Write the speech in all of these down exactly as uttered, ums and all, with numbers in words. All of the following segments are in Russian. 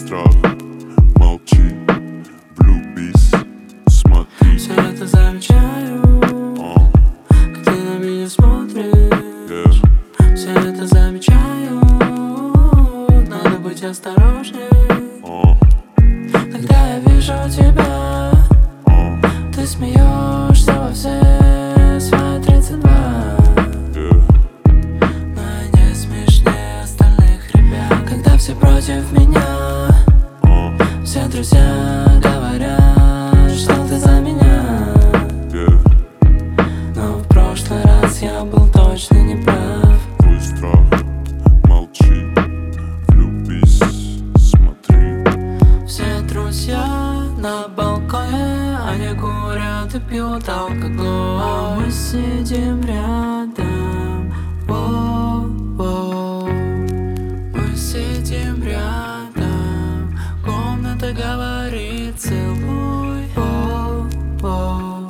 страх, молчи, влюбись, смотри. Все это замечаю, uh. как ты на меня смотришь. yeah. Все это замечаю, надо быть осторожней. uh. Когда я вижу тебя, uh. ты смеешься во все свои тридцать два. yeah. Но не смешнее остальных ребят. Когда все против меня, uh. все друзья говорят, что ты за меня. yeah. Но в прошлый раз я был точно не прав. Твой страх, молчи, влюбись, смотри. Все друзья на балконе, они курят и пьют алкоголь, а мы сидим рядом. Воу-воу. Мы сидим рядом, комната говорит целуй. Воу-воу.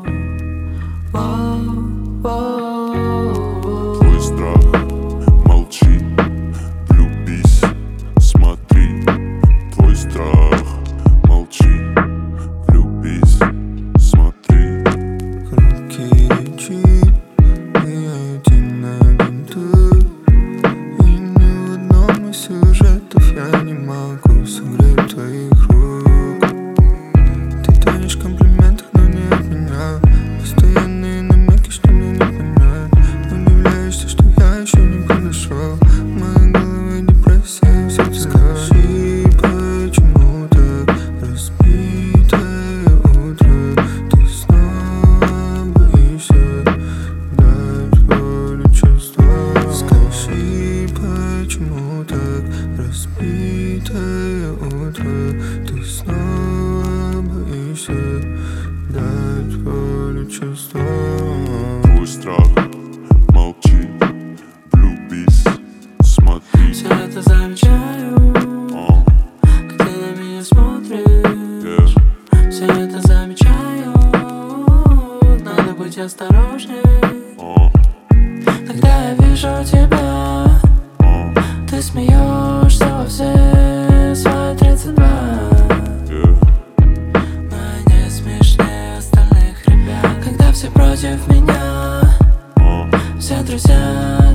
Воу-воу. Твой страх, молчи, влюбись, смотри. Твой страх, молчи, влюбись, смотри. Руки лечи, и один на один ты. И ни в одном из сюжетов я не могу согреть твоих рук. Ты тонешь в комплиментах, но не от меня. Постоянные намеки, что мне не понять. Удивляешься, что я еще не подошел. В моей голове депрессия, в сердце скажи, почему так разбитое утро. Ты снова боишься дать волю чувствам. Скажи, почему так разбитое утро. Ты снова боишься дать волю чувствам. Твой страх, молчи, влюбись, смотри. Все это замечаю, uh. как ты на меня смотришь. yeah. Все это замечаю, надо быть осторожней. uh. Когда я вижу тебя, uh. ты смеешься во все свои тридцать два. yeah. Но не смешнее остальных ребят. Когда все против меня, uh. все друзья